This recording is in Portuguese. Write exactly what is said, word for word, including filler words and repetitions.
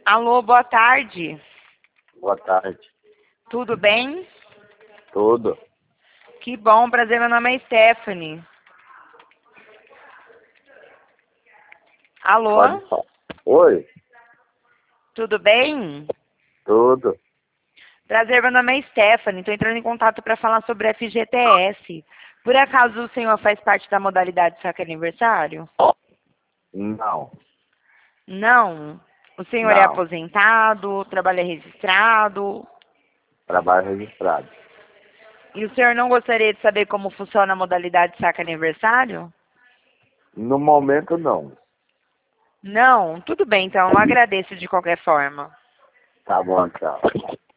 Alô, boa tarde. Boa tarde. Tudo bem? Tudo. Que bom, prazer, meu nome é Stephanie. Alô? Pode falar. Oi, Tudo bem? tudo. Prazer, meu nome é Stephanie. Estou entrando em contato para falar sobre F G T S. Por acaso o senhor faz parte da modalidade saque aniversário? Não, Não. O senhor é não. aposentado, trabalha registrado. Trabalho registrado. E o senhor não gostaria de saber como funciona a modalidade saque aniversário? No momento, não. Não? Tudo bem, então. Eu agradeço de qualquer forma. Tá bom, tchau.